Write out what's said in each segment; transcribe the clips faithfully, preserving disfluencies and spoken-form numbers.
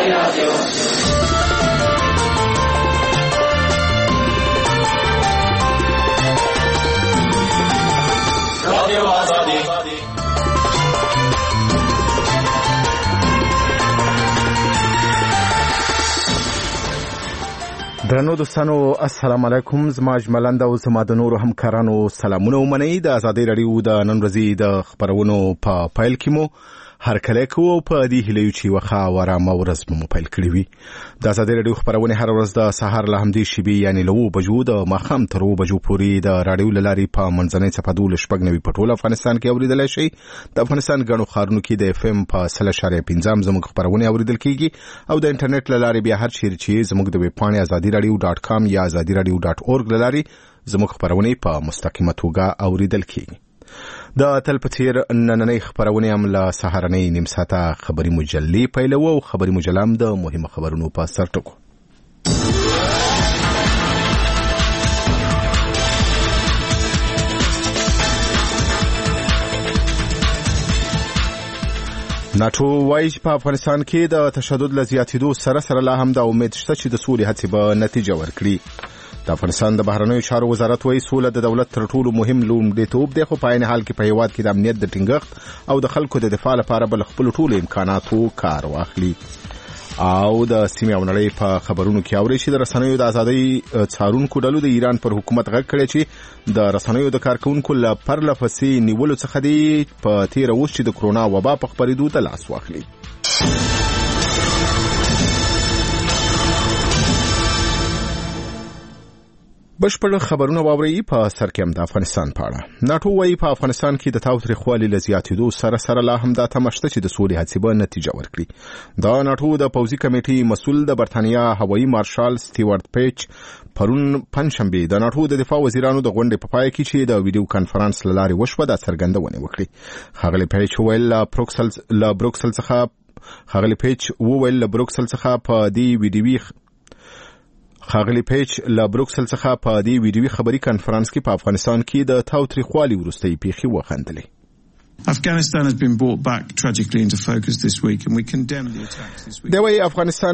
درنو دوستانو السلام علیکم. زما اجملند او زما د نورو همکارانو سلامونه ومنئ. د ازادۍ راډیو د نن ورځې د خبرونو په پیل کې مو هرکلی کوو په دې هیله چې یوه ښه او ارامه ورځ مو پیل کړې وي. د ازادۍ راډیو خبرونې هره ورځ د سهار له همدې شیبې یعنې له اوو بجو د ماښام تر اوو بجو پورې د راډیو له لارې په منځنۍ څپه دولس شپږ نوي په ټول افغانستان کې اورېدلی شئ. د افغانستان ګڼو ښارونو کې د اف ام په سل اشاریه پنځه زموږ خبرونې اورېدل کېږي او د انټرنیټ له لارې بیا هر چیرې چې زموږ د ویب پاڼې ازادي راډیو ډاټ کام یا ازادي راډیو ډاټ اورګ له لارې زموږ خبرونې په مستقیمه توګه اورېدل کېږي. د تل په څیر نننۍ خبرونه هم له سهارنۍ نیم ساعته خبري مجلې پیلوو او خبري مجله هم د مهمو خبرونو په سر ټکو. ناټو وایي چې په افغانستان کې د تشدد له زیاتېدو سره سره لا هم د امید شته چې د سولې هڅې به نتیجه ورکړي. د افغانستان د بهرنیو چارو وزارت وایي سوله د دولت تر ټولو مهم لومړیتوب دی، خو په عین حال کې په هیواد کې د امنیت د ټینګښت او د خلکو د دفاع لپاره به له خپلو ټولو امکاناتو کار واخلي. او د سیمې او نړۍ په خبرونو کې اورئ چې د رسنیو د ازادۍ څارونکو ډلو د ایران پر حکومت غږ کړی چې د رسنیو د کارکونکو له پرله پسې نیولو څخه دی په تېره اوس چې د کرونا وبا په خپرېدو ته لاس واخلي. بشپړ خبرونه واورئ. په سر کې هم د افغانستان په اړه. ناټو وایي په افغانستان کې د تاوتریخوالي له زیاتېدو سره سره لا هم دا تمه شته چې د سولې هڅې به نتیجه ورکړي. دا ناټو د پوځي کمیټې مسؤل د برتانیا هوایي مارشال سټیوارت پیچ پرون پنځشنبه د ناټو د دفاع وزیرانو د غونډې په پای کې چې د ویډیو کانفرنس له لارې وشوه دا څرګندونه وکړي. ښاغلی پیچ وویل له بروکسل له بروکسل څخه ښاغلی پیچ وویل له بروکسل څخه په دې ویډیوي خاغلی پیچ له بروکسل څخه په دې ویډیوي خبري کانفرنس کې په افغانستان کې د تاوتریخوالي وروستۍ پیښې وخندلې. Afghanistan has been brought back tragically into focus this week and we condemn the attacks this week. دا وایي افغانستان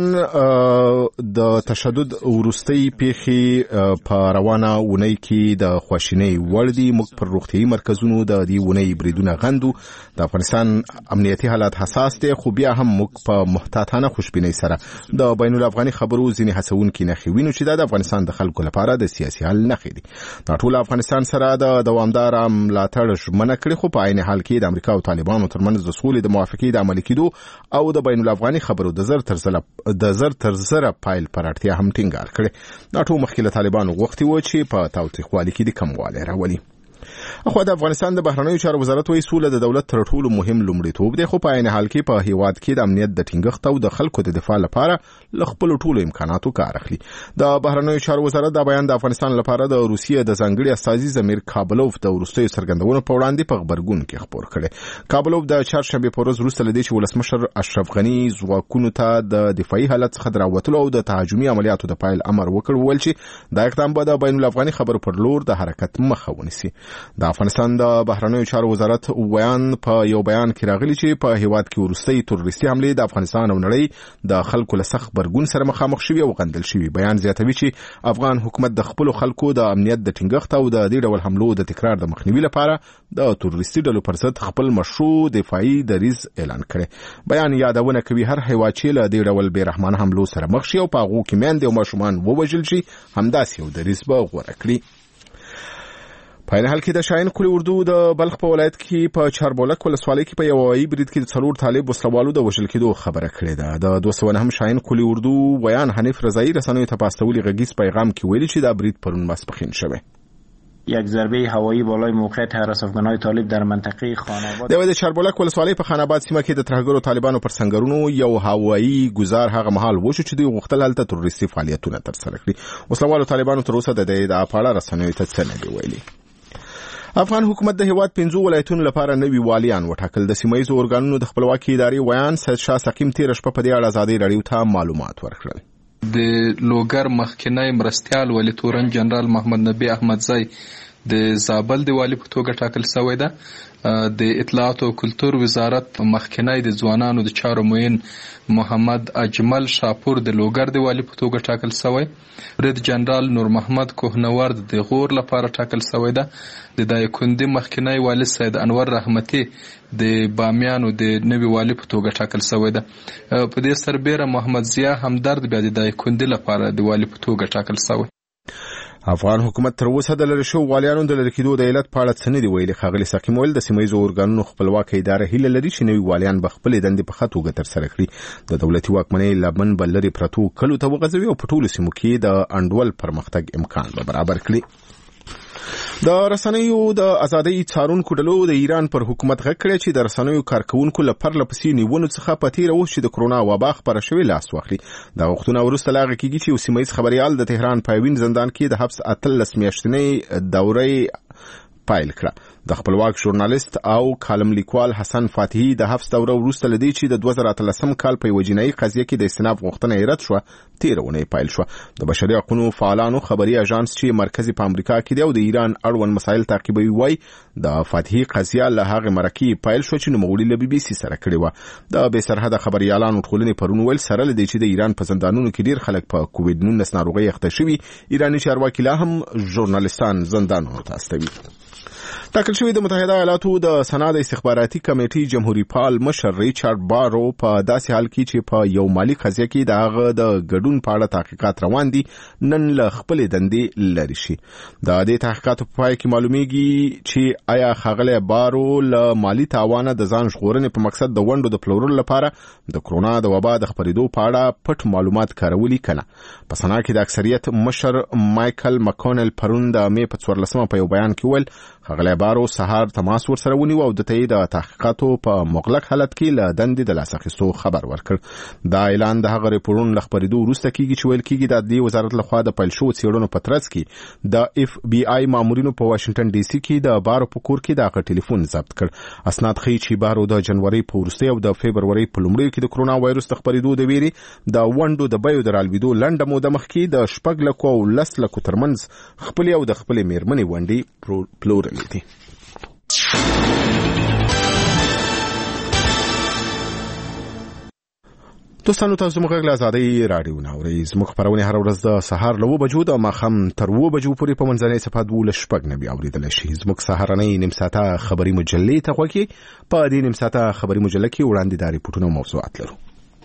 د تشدد وروستۍ پیښې په روانه اونۍ کې د خواشینۍ وړ دي. موږ پر روغتیايي مرکزونو د دې اونۍ بریدونه غندو. د افغانستان امنیتي حالات حساس دي، خو بیا هم موږ په محتاطانه خوشبینۍ سره د بین الافغاني خبرو ځینې هڅونکي نښې وینو چې دا د افغانستان د خلکو لپاره د سیاسي حل نښې دي. دا ټول افغانستان سره د دوامدار ملاتړ ژمنه کړې، خو په عین حال کې د امریکا او طالبانو ترمنځ د سولې د موافقې د عملي کېدو او د بین الافغاني خبرو د زر تر زره د زر تر زره پایل پر اړتیا هم ټینګار کړي. ناټو مخکې له طالبانو غوښتي و چې په تاوتریخوالي کې د کموالی راولي. اخو د افغانستان د بهرنیو چارو وزارت وایي سوله د دولت تر ټولو مهم لومړیتوب دی، خو په عین حال کې په هیواد کې د امنیت د ټینګښت او د خلکو د دفاع لپاره له خپلو ټولو امکاناتو کار اخلي. د بهرنیو چارو وزارت دا بیان د افغانستان لپاره د روسیې د ځانګړي استازي زمیر کابلوف د وروستیو څرګندونو په وړاندې په غبرګون کې خبر کړي. کابلوف د چهارشنبه په ورځ وروسته له دې چې ولسمشر اشرف غني ځواکونو ته د دفاعي حالت څخه د راوتلو او د تهاجمي عملیاتو د پایل امر وکړ، وویل چې دا اقدام به د بین الافغاني خبرو پر لور د حرکت مخه ونیسي. د افغانستان د بهرنیو چارو وزارت ویان په یو بیان کې راغلی چې په هیواد کې وروستۍ تروریستي حملې د افغانستان او نړۍ د خلکو له سخت غبرګون سره مخامخ شوي او غندل شوي. بیان زیاتوي چې افغان حکومت د خپلو خلکو د امنیت د ټینګښت او د دې ډول حملو د تکرار د مخنیوي لپاره د تروریستي ډلو پر ضد خپل مشروع دفاعي دریځ اعلان کړي. بیان یادونه کوي هر هیواد چې له دې ډول بې رحمانه حملو سره مخ شي او په هغو کې میندې او ماشومان ووژل شي همداسې یو دریځ به غوره کړي. په عین حال کې د شاهین کلی اردو د بلخ په ولایت کې په چاربولک ولسوالۍ کې په یو هوایي برید کې د څلور طالب وسلوالو د وژل کېدو خبره کړې ده. د دوه سوه نهم شاهین کلی اردو ویان حنیف رضایي رسنیو ته په استولي غږیز پیغام کې ویلي چې دا برید پرون ماسپښین شوی. یک ضربه هوایی بالای موقعیت هراس افغانای طالب در منطقه خاناباد. د چاربولک ولسوالۍ په خاناباد سیمه کې د ترهګرو طالبانو پر سنگرونو یو هوایی گزار هغه مهال وشو چې دوی غوښتل هلته تروریستي فعالیتونه ترسره کړي. وسلوالو طالبانو تر اوسه د دې د اپاړه رسنیو ته څه نه دی ویلي. افغان حکومت د هیواد پنځو ولایتونو لپاره نوي والیان وټاکل. د سیمایي ارګانونو د خپلواکي ادارې ویان سید شاه سقیم تیر شپه په دې اړه ازادي راډیو ته معلومات ورکړل. د لوګر مخکنی مرستیال ولی تورن جنرال محمد نبی احمدزی د زابل د والي په توګه ټاکل شوی ده. د اطلاعات او کلتور وزارت مخکنی د ځوانانو د چارو معین محمد اجمل شاپور د لوګر د والي په توګه ټاکل شوی. برید جنرال نور محمد کوهنورد د غور لپاره ټاکل شوی ده. د دایکنډي مخکنی والي سید انور رحمتي د بامیانو د نوي والي په توګه ټاکل شوی ده. په دې سربېره محمد ضیا همدرد بیا د دایکنډي لپاره د والي په توګه ټاکل شوی. افغان حکومت تر اوسه د لری شو والیانو د لری کېدو د علت په اړه څه نه دی ویلي. ښاغلي ساقي ویل د سیمه ییزو ارګانونو خپلواکه اداره هیله لري چې نوي والیان به خپلې دندې په ښه توګه ترسره کړي. د دولتي واکمنۍ لمن به لرې پرتو کلو ته وغځوي او په ټولو سیمو کې د انډول پرمختګ امکان به برابر کړي. د رسنیو د ازادۍ څارونکو ډلو د ایران پر حکومت غږ کړی چې د رسنیو کارکونکو له پرله پسې نیونو څخه په تېره اوس چې د کرونا وبا خپره شوې لاس واخلي. د وختونه وروسته لا هغه کېږي چې یو سیمه ییز خبریال د تهران په یوین زندان کې د حبس اتلس میاشتنۍ دورې پایل کړه. د خپلواک ژورنالیست او کالم لیکوال حسن فاتحي د حبس دوره وروسته لدی چې د دوه زره اتلسم کال په یوه جنایي قضیه کې د استئناف غوښتنه یې رد شوه تېره اونۍ پیل شوه. د بشري حقوقو فعالانو خبري اژانس چې مرکزي په امریکا کې دی او د ایران اړوند مسایل تعقیبوي وایي د فاتحي قضیه له هغې مرکې پیل شوه چې نوموړي له بي بي سي سره کړې وه. د بې سرحده خبریالانو ټولنې پرون ویل سره له دې چې د ایران په زندانونو کې ډېر خلک په کووډ نولس ناروغۍ اخته شوي، ایراني چارواکي لا هم ژورنالیستان زندانونو ته استوي. ټاکل شوی د متحده ایالاتو د سنا د استخباراتي کمیټې جمهوریت پال مشر ریچارډ بارو په داسې حال کې چې په یو مالی قضیه کې د هغه د ګډون په اړه تحقیقات روان دي نن له خپلې دندې لرې شي. د دې تحقیقاتو په پای کې معلومیږي چې آیا ښاغلی بارو له مالی تاوانه د ځان ژغورنې په مقصد د ونډو د پلورلو لپاره د کرونا د وبا د خپرېدو په اړه پټ معلومات کارولي کنه. په سنا کې د اکثریت مشر مایکل مکونل پرون د مې په څوارلسمه په یو بیان کې ویل ښاغلی بارو سهار تماس ورسره ونیو او د ته د تحقیقاتو په مغلق حالت کې له دندې د لاسه اخیستو خبر ورکړ. دا اعلان د هغه ریپورټونو له خپرېدو وروسته کېږي چې ویل کېږي د عدلیې وزارت لخوا د پیل شوو څېړنو په ترڅ کې د اف بي آی مامورینو په واشنګټن ډي سي کې د بارو په کور کې د هغه ټلیفون ضبط کړ. اسناد ښیي چې بارو د جنوري په وروستۍ او د فبرورۍ په لومړیو کې د کرونا وایرس د خپرېدو د ویرې د ونډو د بیو د رالوېدو لنډه موده مخکې د شپږ لکو او لس لکو ترمنځ خپلې او د خپلې مېرمنې ونډې پلورلې دي. دوستانو تاسو موږ غږ له ازادۍ راډیو نه اورئ. زموږ خپرونې هره ورځ د سهار له اوه بجو د ماښام تر اوه بجو پورې په منځنۍ صفحه دولس شپږ نوي اورېدلی شي. زموږ سهارنۍ نیم ساعته خبري مجلې ته غوږ کړئ. په دې نیم ساعته خبري مجله کې وړاندې دا ریپورټونه او موضوعات لرو.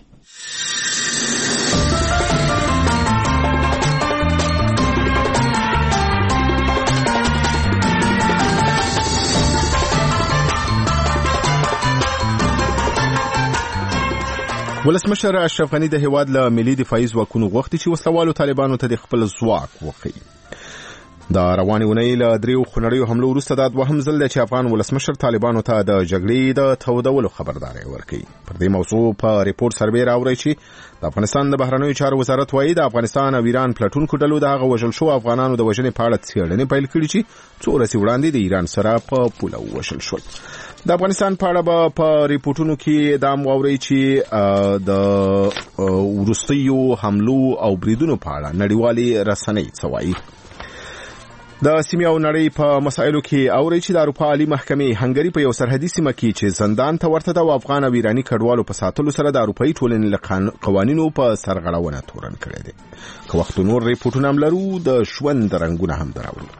ولسمشر اشرف غني د هیواد له ملي دفاعي ځواکونو غوښتي چې وسلوالو طالبانو ته د خپل ځواک وښيي. د روانې اونۍ له دریو خونړیو حملو وروسته دا دوهم ځل دی چې افغان ولسمشر طالبانو ته د جګړې د تودولو خبرداری ورکوي. پر دې موضوع په ریپورټ سربېره اورئ چې د افغانستان د بهرنیو چارو وزارت وایي د افغانستان او ایران پلټونکو ډلو د هغه وژل شوو افغانانو د وژنې په اړه څېړنې پیل کړي چې څو ورځې وړاندې د ایران سره په پوله ووژل شول. د افغانستان په اړه به په ریپورټونو کې دا واورئ چې د وروستیو حملو او بریدونو په اړه نړیوالې رسنۍ څه وایي. د سیمې او نړۍ په مسایلو کې اورئ چې د اروپا عالي محکمې هنګري په یو سرحدي سیمه کې چې زندان ته ورته ده او افغان او ایراني کډوالو په ساتلو سره د اروپایي ټولنې له قوانینو په سرغړونه تورن کړی دی. که وخت نور ریپورټونه هم لرو د ژوند رنګونه هم دراوړو.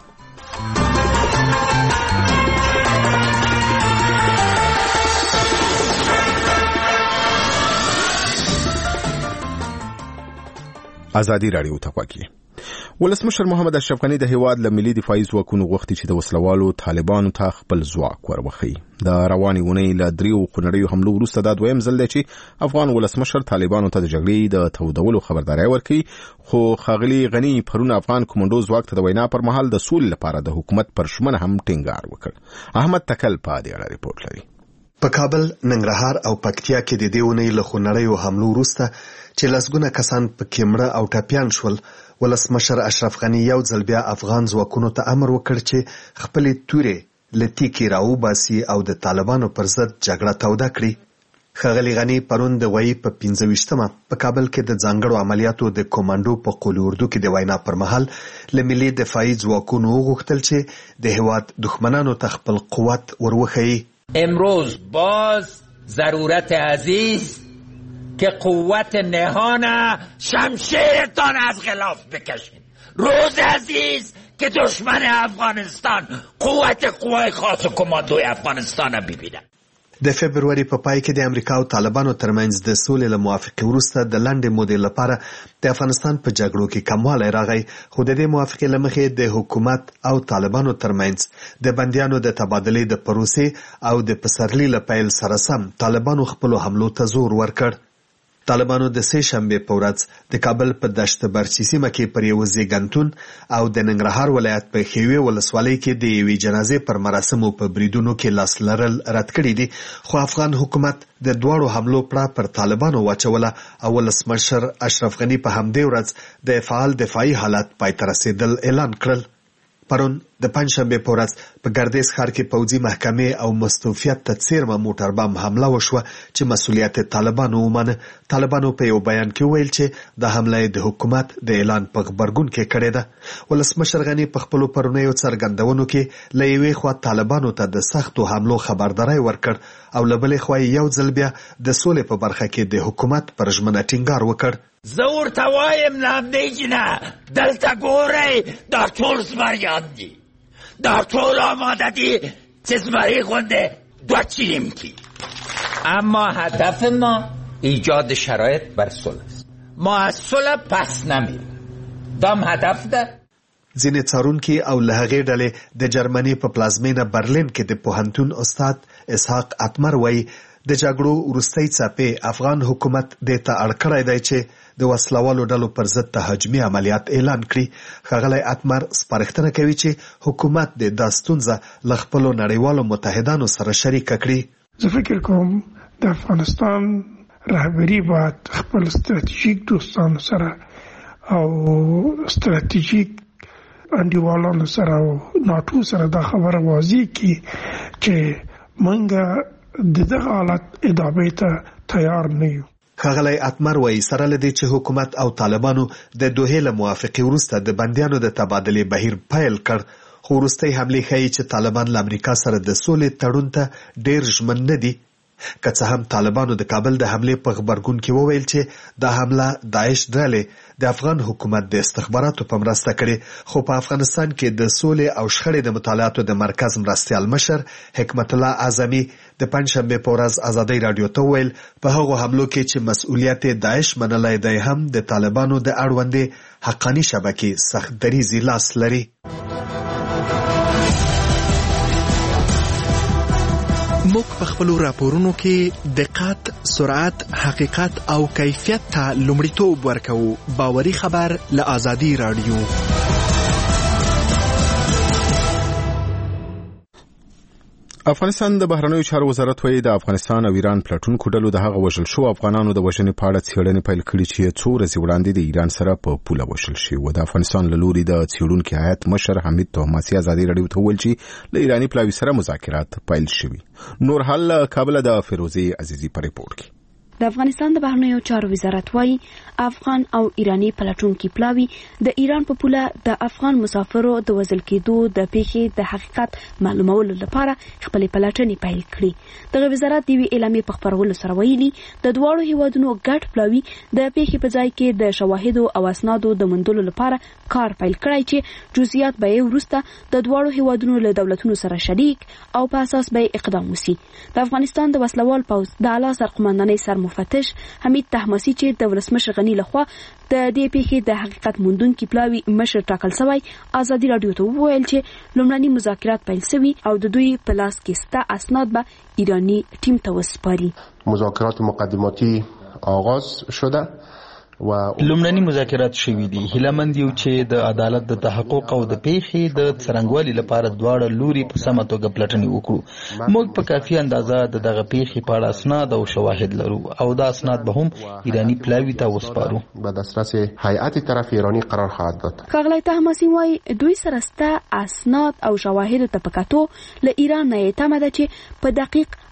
ازادي راډیو ته غوږی. ولسمشر محمد اشرف غني د هیواد له ملي دفاعي ځواکونو غوښتي چې د وسلوالو طالبانو ته خپل ځواک وروښيي. د روانې اونۍ له دریو خونړیو حملو وروسته دا دویم ځل دی چې افغان ولسمشر طالبانو ته د جګړې د تودولو خبرداری ورکوي. خو ښاغلي غني پرون افغان کمانډو ځواک ته د وینا پر مهال د سولې لپاره د حکومت پر ژمنه هم ټینګار وکړ. احمد تکل په دې اړه ریپورټ لري. په کابل، ننګرهار او پکتیا کې د دې اونۍ له خونړیو حملو وروسته چې لسګونه کسان په کې مړه او ټپیان شول، ولسمشر اشرف غني یو ځل بیا افغان ځواکونو ته امر وکړ چې خپلې تورې له تیکې راوباسي او د طالبانو پر ضد جګړه توده کړي. ښاغلي غني پرون د وایي په پنځه ویشتمه په کابل کې د ځانګړو عملیاتو د کمانډو په قول اردو کې د وینا پر مهال له ملي دفاعي ځواکونو وغوښتل چې د هېواد دښمنانو ته خپل قوت وروښيي. امروز باز ضرورت عزیز که قوت نهان شمشیرتان از غلاف بکشید. روز عزیز که دشمن افغانستان قوت قوای خاص و کماندوی افغانستان ببینه. د فبرवरी په پای کې د امریکا او طالبانو ترمنځ د سولې له موافقې وروسته د لنډې مودې لپاره د افغانستان په جګړو کې کموالی راغی، خو د دې موافقې له مخې د حکومت او طالبانو ترمنځ د بندیانو د تبادلې د پروسې او د پسرلي له پیل سره سم طالبانو خپلو حملو ته زور ورکړ. طالبانو د سه شنبې په ورځ د کابل په دشت برچي سیمه کې پر یو زیږنتون او د ننګرهار ولایت په خیوې ولسوالۍ کې د یوې جنازې پر مراسمو په بریدونو کې لاس لرل رد کړي دي، خو افغان حکومت د دواړو حملو پړه پر طالبانو واچوله او ولسمشر اشرف غني په همدې ورځ د فعال دفاعي حالت پای ته رسیدل اعلان کړل. پرون د پنځشنبې په ورځ په ګردیز ښار کې پوځي محکمې او مستوفیت ته څیرمه موټر بم حمله وشوه چې مسؤلیت طالبانو ومنه. طالبانو په یو بیان کې ویل چې د حمله د حکومت د اعلان په غبرګون کې کړې ده. ولسمشر غني په خپلو پرونیو څرګندونو کې له یوې خوا طالبانو ته د سختو حملو خبرداری ورکړ او له بلې خوا یو ځل بیا د سولې په برخه کې د حکومت پر ژمنه ټینګار وکړ. زه ورته وایم لمدې نه دلته ګورئ دا ټول زمریان دي، دا ټول آماده دي چې زمری غوندې دوه چیریم کی. اما هدف ما ایجاد شرایط بر صلح است. ما از صلح پس نمیریم. دام هدف ده. ځینې څارونکي او له هغې ډلې د جرمني په پلازمینه برلین کې د پوهنتون استاد اسحاق اتمر وایي د جګړو وروستۍ څپې افغان حکومت دې ته اړ کړی دی چې د وسلوالو ډلو پر ضد تهاجمي عملیات اعلان کړي. ښاغلی اتمر سپارښتنه کوي چې حکومت دې دا ستونزه له خپلو نړیوالو متحدانو سره شریکه کړي. زه فکر کوم د افغانستان رهبري باید خپل ستراتیژیک دوستانو سره او ستراتیژیک انډیوالانو سره او ناټو سره دا خبره واضح کړي چې موږ د دغه حالت ادامې ته تیار نه یو. ښاغلی اتمر وایي سره له دې چې حکومت او طالبانو د دوحې له موافقې وروسته د بندیانو د تبادلې بهیر پیل کړ، خو وروستۍ حملې ښیي چې طالبان له امریکا سره د سولې تړون ته ډېر ژمن نه دي. که څه هم طالبانو د کابل د حملې په غبرګون کې وویل چې دا حمله داعش ډلې د افغان حکومت د استخباراتو په مرسته کړې، خو په افغانستان کې د سولې او شخړې د مطالعاتو د مرکز مرستیال مشر حکمت الله اعظمي د پنځشنبې په ورځ ازادۍ راډیو ته وویل په هغو حملو کې چې مسؤلیت داعش منلی دی هم د طالبانو د اړوندې حقاني شبکې سخت دریځي لاس لري. موږ په خپلو راپورونو کې دقت، سرعت، حقیقت او کیفیت ته لومړیتوب ورکوو. باوري خبر له ازادي راډیو. افغانستان د بهرنیو چارو وزارت وایي د افغانستان او ایران پلټونکو ډلو د هغه وژل شو افغانانو د وژنې په اړه څېړنې پیل کړي چې څو ورځې وړاندې د ایران سره په پوله وژل شوي. د افغانستان له لوري د څېړونکي هیات مشر حمید طهماسي ازادي راډیو ته وویل چې له ایراني پلاوي سره مذاکرات پیل شوي. نور حال کابل د فیروزي عزیزي په ریپورت کې. د افغانستان د بهرنیو چارو وزارت وایي افغان او ایرانی پلټونکي پلاوي د ایران په پوله د افغان مسافرو د وژل کېدو د پیښې د حقیقت معلومولو لپاره خپل پلټنې پیل کړي. دغه وزارت د وی اعلامیې په خبرولو سره ویلي د دواړو هیوادونو ګډ پلاوي د پیښې په ځای کې د شواهدو او اسنادو د موندلو لپاره کار پیل کړی چې جزئیات به وروسته د دواړو هیوادونو له دولتونو سره شریک او په اساس به اقدام وشي. د افغانستان د وسلوال پوځ د اعلی سرقمندانۍ سر مفتش حمید طهماسي چې د ولسمشر غني لخوا د دې پیښې د حقیقت موندونکي پلاوي مشر ټاکل شوی ازادي راډیو ته وویل چې لومړني مذاکرات پیل شوي او د دوی په لاس کې ستا اسناد به ایرانی ټیم ته وسپاري. مذاکرات مقدماتی آغاز شده و لومړني مذاکرات شوي دي. هیلهمند یو چې د عدالت د تحقق او د پیښې د څرنګوالي لپاره دواړه لوري په سمه توګه پلټنې وکړو. موږ په کافي اندازه د دغه پیښې په اړه اسناد او شواهد لرو او دا اسناد به هم ایرانی پلاوي ته وسپارو. به دسترس هیئت طرف ایرانی قرار خواهد داد. ښاغلی طهماسي وایي دوی سره ستا اسناد او شواهد ته په کتو له ایران نه یې تمه ده چې په دقیق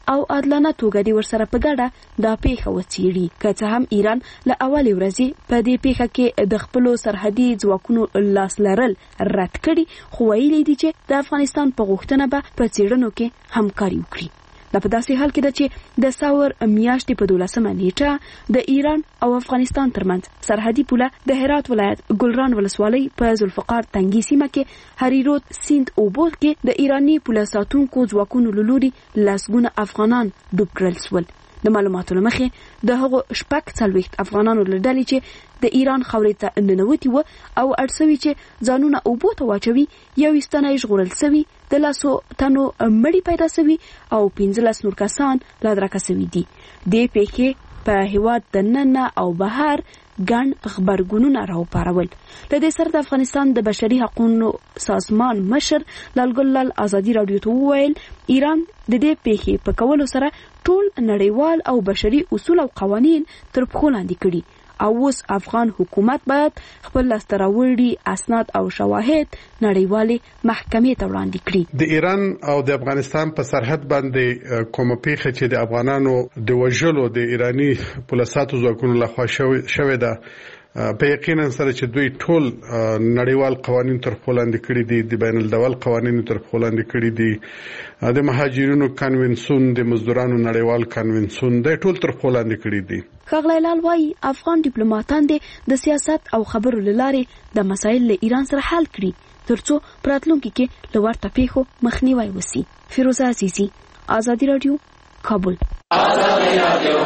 او عادلانه توګه د ورسره په ګډه دا پیښه وڅیړي. که څه هم ایران له اولې ورځې په دې پیښه کې د خپلو سرحدي ځواکونو لاس لرل رد کړي، خو ویلي دي چې د افغانستان په غوښتنه به په څېړنو کې همکاري وکړي. دا په داسې حال کې ده چې د ساور میاشتې په دولسمه نیټه د ایران او افغانستان ترمنځ سرحدي پوله د هرات ولایت ګلران ولسوالۍ په ذوالفقار تنګي سیمه کې هریرود سیند اوبو کې د ایراني پوله ساتونکو ځواکونو له لوري لسګونه افغانان ډوب کړل سول. د معلوماتو له مخې د هغو شپږ څلوېښت افغانانو له ډلې چې د ایران خاورې ته ننوتي وو او اړ سوي چې ځانونه اوبو ته واچوي، یو ایستنه یې ژغورل سوي، د لاسو تنو مړي پیدا سوي او پنځلس نور کسان لا درکه سوي دي. دې پیښې په هیواد دننه او بهر ګڼ غبرګونونه راوپارول. له دې سره د افغانستان د بشري حقوقو سازمان مشر لالګل لال ازادي راډیو ته وویل ایران د دې پیښې په کولو سره ټول نړیوال او بشري اصول او قوانین تر پښو لاندې کړي او اوس افغان حکومت باید خپل لاسته راوړي اسناد او شواهد نړیوالې محکمې ته وړاندې کړي. د ایران او د افغانستان په سرحد باندې کومه پیښه چې د افغانانو د وژلو د ایرانی پولیساتو ځواکونو لخوا شوې ده، په یقینا سره چې دوی ټول نړیوال قوانین تر پښو لاندې کړي دي، د بین الډول قوانین تر پښو لاندې کړي دي، د مهاجرینو کنونسیون، د مزدورانو نړیوال کنونسیون د ټول تر پښو لاندې کړي دي. ښاغلی لال وايي افغان ډیپلوماټان د سیاست او خبرو له لارې د مسایل له ایران سره حل کړي ترڅو په راتلونکي کې له ورته پیښو مخنیوی وشي. فیروزه عزیزي، ازادي راډیو، کابل. ازادي راډیو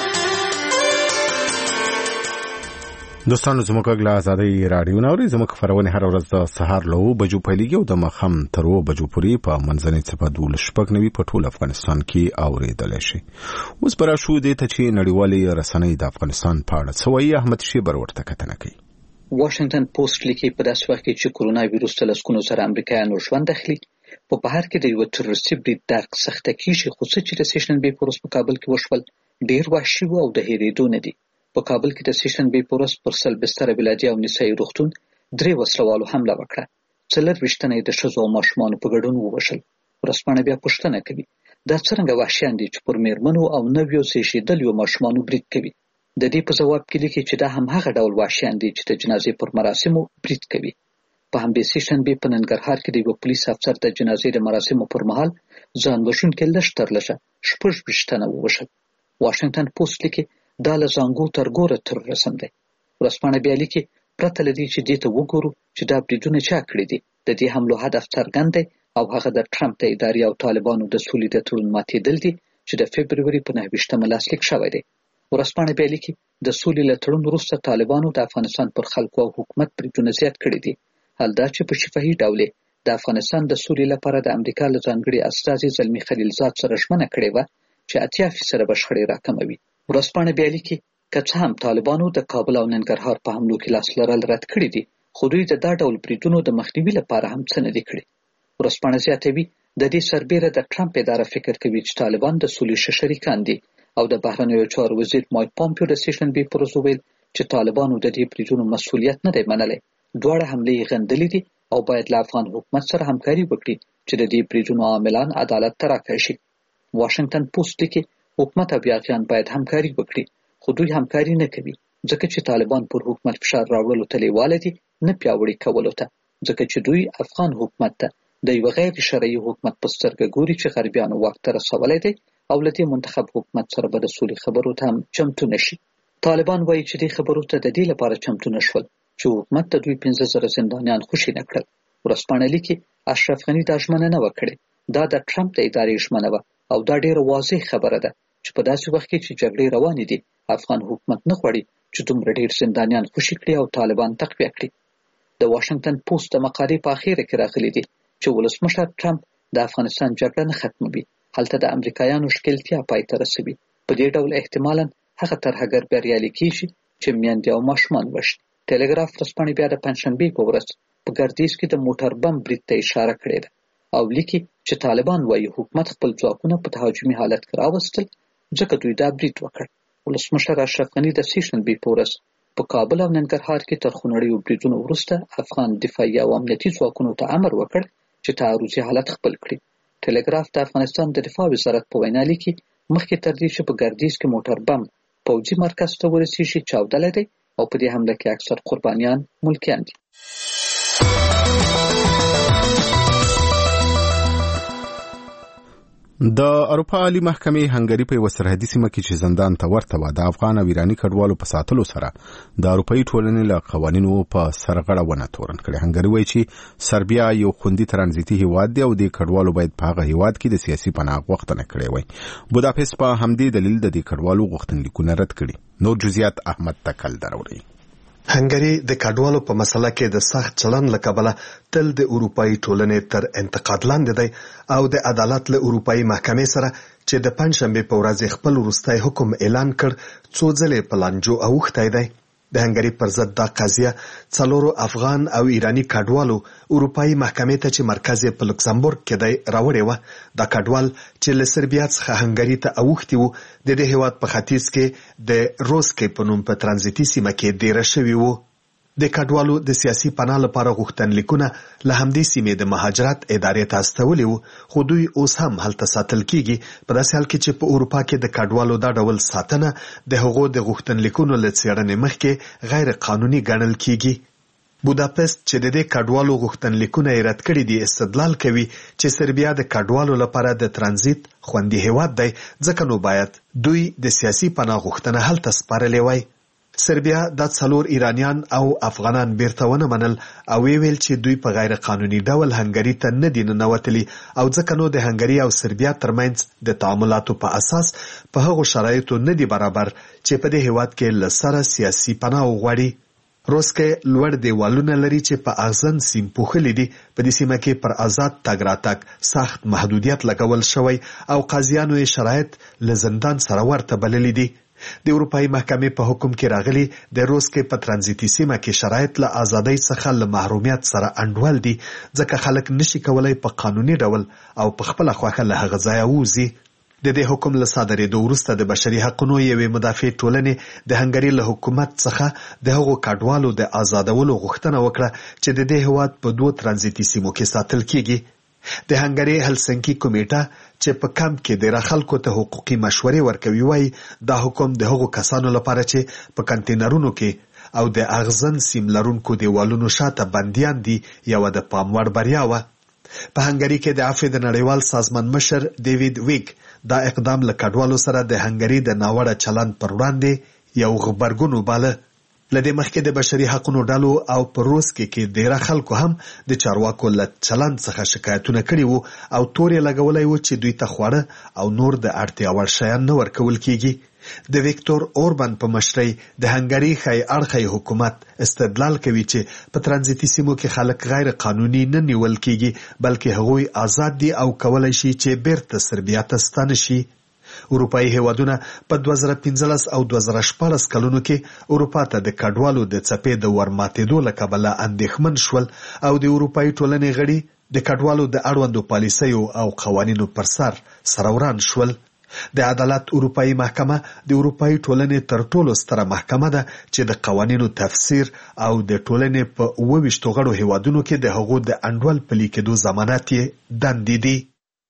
دوستانو زموږ غږ له ازادي راډیو نوري زموږ خبرونه هر ورځ د سهار له بجو پیلېږي او د مخم تر و بجو پورې په منځنۍ څپه دولس شپږ نوي په ټول افغانستان کې اوریدل شي. اوس پر شو دې ته چې نړیوالې رسنۍ د افغانستان په اړه سوي احمد شیبر ورته کتنه کوي. واشنگټن پوسټ لیکي په داسې وخت کې چې کرونا وایروس ته لسګونو سره امریکایانو ژوند اخلي، په بهر کې د یو تروریستي برید درک سخته کیږي، خو څه چې د سیشن بي پروس په کابل کې وشول ډیر وحشي او د هېرېدو نه دي. په کابل کې د سیشن بي پورس پر سل بستر بلادي او نسایي روغتون درې وسلوالو حمله وکړه. څلور ویشتنه د ښځو او ماشومانو په ګډون ووژل. ورسپانه بیا پوښتنه کوي دا څنګه وحشیان دي چې پر میرمنو او نویو زیږیدلیو ماشومانو برید کوي. د دې په ځواب کې لیکي چې دا هم هغه ډول وحشیان دي چې د جنازې پر مراسمو برید کوي. په همدې سیشن بي په ننګرهار کې د یو پولیس افسر د جنازې د مراسمو پر مهال ځان وژونکي لږ تر لږه شپږ ویشتنه ووژل. واشنګټن پوسټ لیکي دا له زانګو تر ګوره تروریزم دی. ورسپانه بیا لیکي پرته له دې چې دې ته وګورو چې دا بریدونه چا کړي دي، د دې حملو هدف څرګند دی او هغه د ټرمپ د ادارې او طالبانو د سولې د تړون ماتېدل دي چې د فبروري په نهه ویشتمه لاسلیک شوی دی. ورسپانه بیا لیکي د سولې له تړون وروسته طالبانو د افغانستان پر خلکو او حکومت بریدونه زیات کړي دي، حال دا چې په شفاهي ډول د افغانستان د سولې لپاره د امریکا له ځانګړي استازي زلمي خلیلزاد سره ژمنه کړې وه چې اتیا فیصده به شخړې راکموي. ورسپانه بیا لیکي که څه هم طالبانو د کابل او ننګرهار په حملو کې لاس لرل رد کړي دي، خو دوی د دا ډول بریدونو د مخنیوي لپاره هم څه نه دي کړي. ورسپانه زیاتوي د دې سربیره د ټرمپ اداره فکر کوي چې طالبان د سولې ښه شریکان دي او د بهرنیو چارو وزیر مایک پامپیو د سیشن بي پروس وویل چې طالبانو د دې بریدونو مسؤلیت نه دی منلی. دواړه حملې غندلې دي او باید له افغان حکومت سره همکاري وکړي چې د دې بریدونو عاملان عدالت ته راکړي شي. واشنګټن پوسټ لیکي حکومت او یاغیان باید همکاري وکړي، خو دوی همکاري نه کوي ځکه چې طالبان پر حکومت فشار راوړلو ته لیواله دي، نه پیاوړي کولو ته، ځکه چې دوی افغان حکومت ته د یو غیر شرعي حکومت په سترګه ګوري چې غربیانو واک ته رسولی دی او له دې منتخب حکومت سره به د سولې خبرو ته هم چمتو نشي. طالبان وایي چې دې خبرو ته د دې لپاره چمتو نشول چې حکومت ته دوی پنځه زره زندانیان خوشي نه کړل. ورسپانه لیکي اشرف غني دا ژمنه نه وکړي، دا د ټرمپ د ادارې ژمنه وه او دا ډیره واضح خبره ده چې په داسې وخت کې چې جګړې روانې دي افغان حکومت نه غواړي چې دومره ډیر زندانیان خوشي کړي او طالبان تقویه کړي. د واشنګټن پوسټ د مقالې په اخیره کې راغلي دي چې ولسمشر ټرمپ د افغانستان جګړه نه ختموي، هلته د امریکایانو ښکېلتیا پای ته رسوي. په دې ډول احتمالاً هغه ترهګر بریالي کیږي چې میندې او ماشومان وژني. ټلګراف ورځپاڼې بیا د پنجشنبې په ورځ په ګردیز کې د موټر بم برید ته اشاره کړې ده او لیکي چې طالبان وایي حکومت خپل ځواکونه په تهاجمي حالت کې راوستل ځکه دوی دا برید وکړ. ولسمشر اشرف غني د سیشنبې په ورځ په کابل او ننګرهار کې تر خونړیو بریدونو وروسته افغان دفاعي او امنیتي ځواکونو ته امر وکړ چې تعرضي حالت خپل کړي. ټلګراف د افغانستان د دفاع وزارت په وینا لیکي مخکې تر دې چې په ګردیز کې موټر بم پوځي مرکز ته ورسیږي چاودلی دی او په دې حمله کې اکثر قربانیان ملکیان دي. د اروپا عالی محکمې هنګری په وسرحدي سیمه کې چې زندان ته ورته و د افغان او ایرانی کډوالو په ساتلو سره د اروپאי ټولنې له قوانینو په سرغړونه تورن کړي. هنګری وایي چې سربیا یو خوندي ترانزیتي هیواد دی او د کډوالو باید په هغه هیواد کې د سیاسي پناه غوښتنه کړي وي. بوداپست په همدې دلیل د دې کډوالو غوښتنلیکونه رد کړي. نور جزئیات احمد تکل دروړي. هنګری د کډوالو په مسله کې د سخت چلن له کبله تل د اروپאי ټولنې تر انتقاد لاندې دی او د عدالت له اروپאי محکمې سره چې د پنځشنبه په ورځ خپل وروستي حکم اعلان کړ څو ځله په لانجو اوښتی دی. د هنګری پر ضد د قضیه څلورو افغان او ایرانی کډوالو اروپאי محکمې ته چې مرکز په لوکسمبورګ کې دی راوړی و. د کډوال چې له سربیا څخه هنګری ته اوښتي وو د دې هیواد په ختیځ کې د روسکې په نوم په ترانزیتي سیمه کې دیره شوی وو. د کډوالو د سیاسي پناه لپاره غوښتنلیکونه له همدې سیمې د مهاجرت ادارې ته استولي وو خو دوی اوس هم هلته ساتل کیږي په داسې حال کې چې په اروپا کې د کډوالو دا ډول ساتنه د هغو د غوښتنلیکونو له څېړنې مخکې غیر قانوني ګڼل کیږي. بوداپست چې د دې کډوالو غوښتنلیکونه یې رد کړي دي استدلال کوي چې سربیا د کډوالو لپاره د ترانزیت خوندي هیواد دی ځکه نو باید دوی د سیاسي پناه غوښتنه هلته سپارلې وای. سربیا د څلور ایرانیان او افغانان بیرته ونه منل او ویل چې دوی په غیر قانوني ډول هنګری ته نه دي ننوتلي او ځکه نو د هنګری او سربیا ترمنځ د تعاملاتو په اساس په هغو شرایطو نه دي برابر چې په دې هیواد کې له سره سیاسي پناه وغواړي. روسکې لوړ دیوالونه لري چې په اغزن سیم پوښلي دي. په دې سیمه کې پر آزاد تګ راتګ سخت محدودیت لګول شوی او قاضیانو یې شرایط له زندان سره ورته بللي دي. د اروپאי محکمې په حکم کې راغلي د روسکې په ترانزیتي سیمه کې شرایط له ازادۍ څخه له محرومیت سره انډول دي ځکه خلک نشي کولای په قانوني ډول او په خپل خوښه له هغه ځایه ووځي. د دې حکم له صادرېدو وروسته د بشري حقوقو یوې مدافع ټولنې د هنګری له حکومت څخه د هغو کډوالو د آزادولو غوښتنه وکړه چې د دې هیواد په دوه ترانزیتي سیمو کې ساتل کیږي. د هنګری هلسنکی کمیټه چې په کمپ کې د خلکو ته حقوقي مشورې ورکوي وایي دا حکم د هغو کسانو لپاره چې په کنټینرونو کې او د اغزن سیم لرونکو دیوالونو شاته بندیان دي یو د پام وړ بریا وه. په هنګری کې د عفو د نړیوال سازمان مشر ډیوید ویګ دا اقدام له کډوالو سره د هنګری د ناوړه چلند پر وړاندې یو غبرګون وباله. لدې مخکې د بشري حقوقو ډلو او په روسکې کې ډیره خلکو هم د چارواکو له چلند څخه شکایتونه کړي وو او تور یې لګولی و چې دوی ته خواړه او نور د اړتیا وړ شیان نه ورکول کیږي. د ویکتور اوربان په مشرۍ د هنګری ښی اړخی حکومت استدلال کوي چې په ترانزیتي سیمو کې خلک غیر قانوني نه نیول کیږي بلکې هغوی آزاد دي او کولای شي چې بیرته سربیا ته ستانه شي. اروپאי هیوادونه په دوه زره پنځلس او دوه زره شپاړس کلونو کې اروپا ته د کډوالو د څپې د ورماتېدو له کبله اندېښمن شول او د اروپאי ټولنې غړي د کډوالو د اړوندو پالیسیو او قوانینو پر سر سروران شول. د عدالت اروپאי محکمه د اروپאי ټولنې تر ټولو ستره محکمه ده چې د قوانینو تفسیر او د ټولنې په اووه ویشتو غړو هیوادونو کې د هغو د انډول پلي کېدو ضمانت یې دندې دي.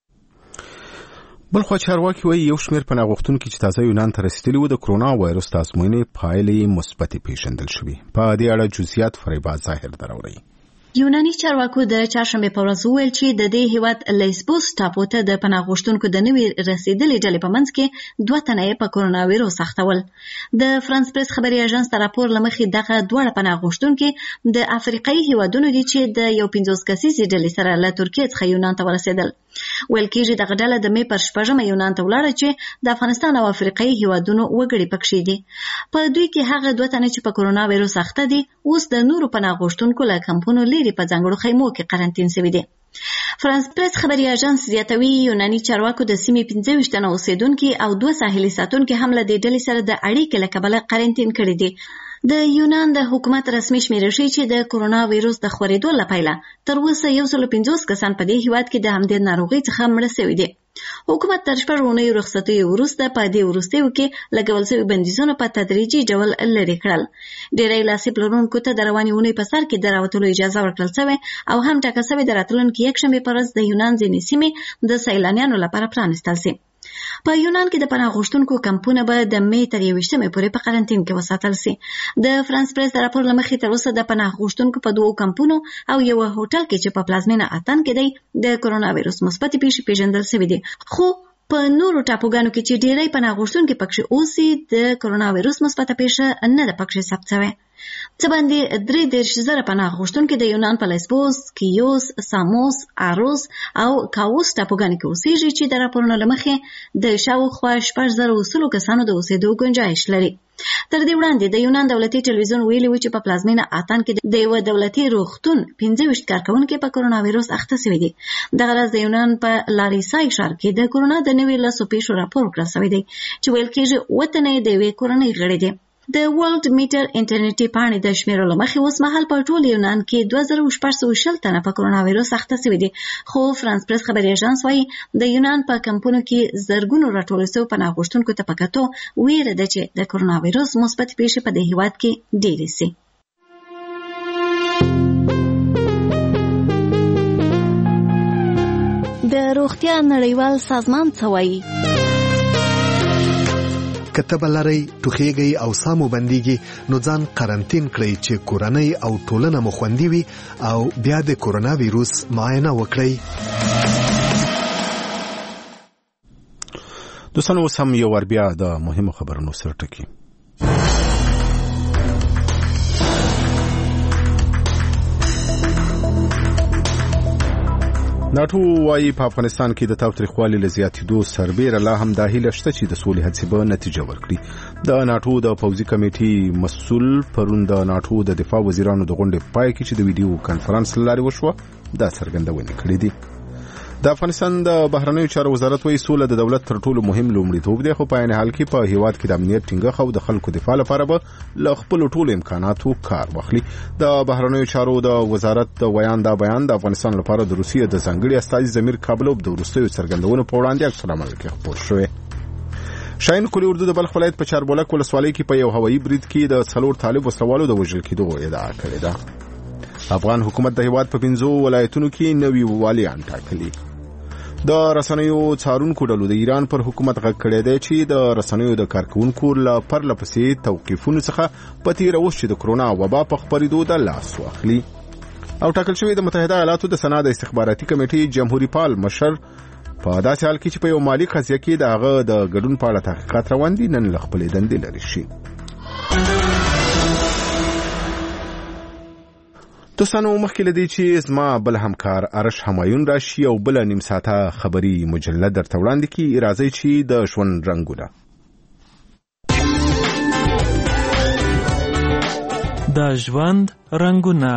بلخوا چارواکي وایي یو شمېر پناه غوښتونکي چې تازه یونان ته رسېدلي وو د کرونا وایرس د ازموینې پایلې مثبتې پیژندل شوې. په دې اړه جزئیات فریبا ظاهر دروړي. یوناني چارواکو د چهارشنبه په ورځ وویل چې د دې هیواد لیسبوس ټاپو ته د پناه غوښتونکو د نوي رسېدلې ډلې په منځ کې دوه تنه یې په کرونا وایرس اخته. د فرانس پریس خبري اژانس د راپور له مخې دغه دواړه پناه غوښتونکي د افریقایي هیوادونو دي چې د یو پنځوس کسیزې ډلې سره له ترکیې څخه یونان ته ورسېدل. ویل کېږي دغه ډله د مې پر شپږمه یونان ته ولاړه چې د افغانستان او افریقایي هیوادونو وګړي پکښې دي. په دوی کې هغه دوه تنه چې په کرونا وایرس اخته دي اوس د نورو پناه غوښتونکو له کمپونو لرې په ځانګړو خیمو کې قرنطین شوي دي. فرانس پریس خبري اژانس زیاتوي یوناني چارواکو د سیمې پنځه ویشت تنه اوسېدونکي او دوه ساحلي ساتونکي هم له دې ډلې سره د اړیکې له کبله قرنطین کړي دي. د یونان د حکومت رسمي شمیرې ښیي چې د کرونا وایرس د خورېدو له پیله تر اوسه یو سل پنځوس کسان په دې هیواد کې د همدې ناروغۍ څخه مړه شوي دي. حکومت تر شپږ اونیو رخصتیو وروسته په دې وروستیو کې لګول شوي بندیزونه په تدریجي ډول لرې کړل. ډېری لاسي پلورونکو ته د روانې اونۍ په سر کې د راوتلو اجازه ورکړل شوې او هم ټاکل شوې د راتلونکي یکشنبې په ورځ د یونان ځینې سیمې د سیلانیانو لپاره پرانیستل شي. په یونان کې د پناه غوښتونکو کمپونه به د مې تر یوویشتمې پورې په قرنطین کې وساتل شي. د فرانس پریس د راپور له مخې تر اوسه د پناه غوښتونکو په دوو کمپونو او یو هوټل کې چې په پلازمینه اتن کې دی د کرونا وایرس مثبتې پیښې پیژندل شوې دي. خو په نورو ټاپوګانو کې چې ډېری پناه غوښتونکي پکښې اوسي د کرونا وایرس مثبته پیښه نه ده پکښې ثبت شوې. څه باندې درې دېرش زره پناه غوښتونکي د یونان په لیسبوس، کیوس، ساموس، اروس او کاوس ټاپوګانو کې اوسېږي چې د راپورونو له مخې د شاوخوا شپږ زره وسلو کسانو د اوسېدو ګنجایش لري. تر دې وړاندې د یونان دولتي ټلویزیون ویلي و چې په پلازمینه اتن کې د یوه دولتي روغتون پنځه ویشت کارکوونکي په کرونا وایرس اخته شوي دي. دغه راز د یونان په لاریسای ښار کې د کرونا د نوي لسو پیښو راپور ورکړل شوی دی چې ویل کېږي اووه تنه یې د یوې کورنۍ غړي دي. د ورلد میټر انټرنیټي پاڼې د شمیرو له مخې اوس مهال په ټول یونان کې دوه زره شپږ سوه شل تنه په کرونا وایرس اخته شوي دي. خو فرانس پریس خبري اژانس وایي د یونان په کمپونو کې زرګونو راټول شوي پناه غوښتونکو ته په کتو ویره ده چې د کرونا وایرس مثبتې پیښې په دې هیواد کې ډېرې سي. د روغتیا نړیوال سازمان څه وایي؟ که تبه لرئ، ټوخیږئ او ساه مو بندیږي نو ځان قرنطین کړئ چې کورنۍ او ټولنه مو خوندي وي او بیا د کرونا ویروس معاینه وکړئ. دوستانو اوس هم یو ور بیا د مهمو خبرونو سره ټکی. ناټو وايي په افغانستان کې د تاوتریخوالي له زیاتېدو سربیره لا هم دا هیله شته چې د سولې هڅې به نتیجه ورکړي. د ناټو د پوځي کمیټې مسؤل پرون د ناټو د دفاع وزیرانو د غونډې پای کې چې د ویډیو کانفرنس له لارې وشوه دا څرګندونې کړې دي. د افغانستان د بهرنیو چارو وزارت وايي سوله د دولت تر ټولو مهم لومړیتوب دی، خو په عین حال کې په هیواد کې د امنیت ټینګښت او د خلکو دفاع لپاره به له خپلو ټولو امکاناتو کار واخلي. د بهرنیو چارو د وزارت د بیان دا بیان د افغانستان لپاره د روسیې د ځانګړي استازي ضمیر کابلوف د وروستیو څرګندونو په وړاندې عکس العمل کې خپور شوی. شاهین کلی اردو د بلخ ولایت په چاربولک ولسوالۍ کې په یو هوایي برید کې د څلور طالب وسلوالو د وژل کېدو ادعا کړې ده. افغان حکومت د هیواد په پنځو ولایتونو کې نوي والیان ټاکلي. د رسنیو څارونکو ډلو د ایران پر حکومت غږ کړی دی چې د رسنیو د کارکونکو له پرله پسې توقیفونو څخه په تېره اوس چې د کرونا وبا په خپرېدو د لاس واخلي. او ټاکل شوی د متحده ایالاتو د سنا د استخباراتي کمیټې جمهوریت پال مشر په داسې حال کې چې په یو مالي قضیه کې د هغه د ګډون په اړه تحقیقات روان دي نن له خپلې دندې لرې شي. دوستانو مخکې له دې چې زما بل همکار ارش همایون راشي او بل نیم ساعته خبري مجله درته وړاندې کړي، راځئ چې د ژوند رنګونه د ژوند رنګونه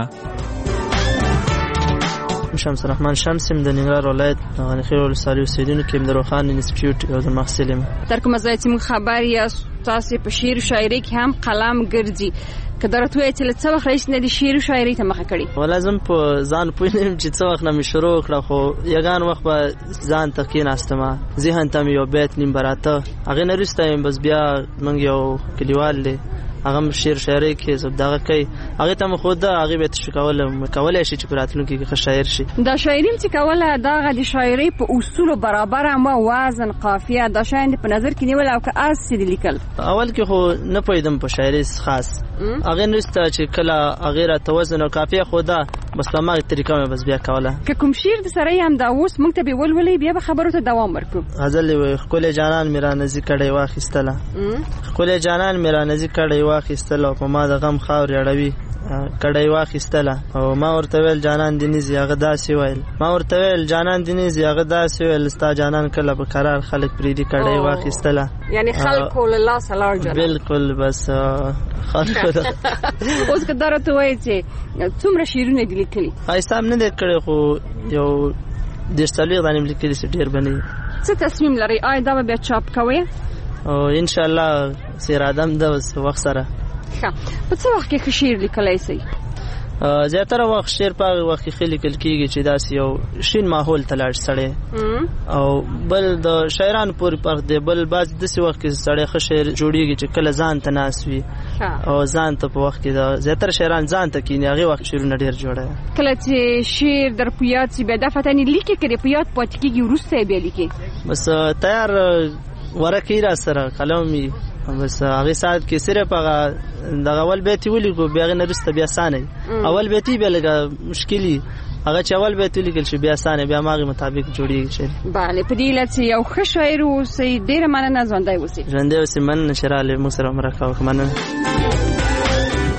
شمس الرحمن شمس ام د ننګرهار ولایت غنی خیل ولسوالۍ اوسیدونکی ام د روخان انسټیټیوټ یو د محصل یم. تر کومه ځای چې موږ خبر یاست تاسو په شعر او شاعري کې هم قلم ګرځي که درته وایي چې له څه وخت راهیسې نه د شعر او شاعري ته مخه کړي؟ والله زه په ځان پوه نه یم چې څه وخت نه مې شروع کړه، خو یګان وخت به ځان ته کېناستم، ذهن ته مې یو بیت نیم براته، هغې نه وروسته یم بس بیا موږ یو کلیوال دی هغه هم شعر شاعري کې زه دغه کوي، هغې ته مې ښوده، هغې به یې تشویق کوله، کولی شي چې په راتلونکي کې ښه شاعر شي. دا شاعري چې کوله دغه د شاعرۍ په اصولو برابره ما وزن قافیه دا شیان دې په نظر کې نیول او که از څه دې لیکل؟ اول کې خو نه پوهېدم په شاعري خاص، هغې نه وروسته چې کله هغې راته وزن او قافیه ښوده بس په هماغې طریقه مې بس بیا کوله. که کوم شعر د سره یې همدا اوس موږ ته به ولولئ بیا به خبرو ته دوام ورکړو. غزل یې وایي ښکلی جانان مې رانزي کړی واخیستله، ښکلی جانان مې رانزي کړی واخیستله او په ما د غم خاورې اړوي کړی واخیستله، او ما ورته ویل جانان دې نیزي هغه داسې ویل، ما ورته ویل جانان دې نیزي هغه داسې ویل ستا جانان کله به قرار خلک پرېږدي کړی واخیستله. یعنی خلکو له لاسه لاړ جانان. بلکل بس خلکو ده. اوس که دا راته وایي چې څومره شعرونه دې لیکلي؟ ښایسته هم نه دی کړی خو یو دېرش څلوېښت دانې مې لیکلي چې ډېر به نه وي. څه تصمیم لرئ؟ آیا دا به بیا چاپ کوئ؟ او انشاءالله څه اراده هم ده اوس وخت سره. ښه، په څه وخت کې ښه شعر لیکلی شئ؟ زیاتره وخت شعر په هغه وخت کې لیکل کېږي چې داسې یو شین ماحول ته لاړ سړی او بل د شاعرانو پورې فرق دی. بل بعض داسې وخت کې سړی ښه شعر جوړېږي چې کله ځان ته ناست وي او ځان ته په وخت کې د زیاتره شاعران ځان ته کښېني هغې وخت شعرونه ډېر جوړوي. کله چې شعر در په یاد شي بیا دا فتح نه لیکي که د په یاد پاتې کېږي وروسته یې بیا لیکي؟ بس تیار ورقې را سره قلم وي بس هغه ساعت کې صرف هغه دغه اول بیت ولیکو بیا غن رسته بیا سانه اول بیت بیا لګه مشکلی هغه چې اول بیت لیکل شي بیا سانه بیا ماغه مطابق جوړیږي شي. bale په دې لته یو ښه شاعر اوسې ډیره مننه ژوندۍ اوسې ژوندۍ اوسې من نشراله مو سره مرکه وکمنه.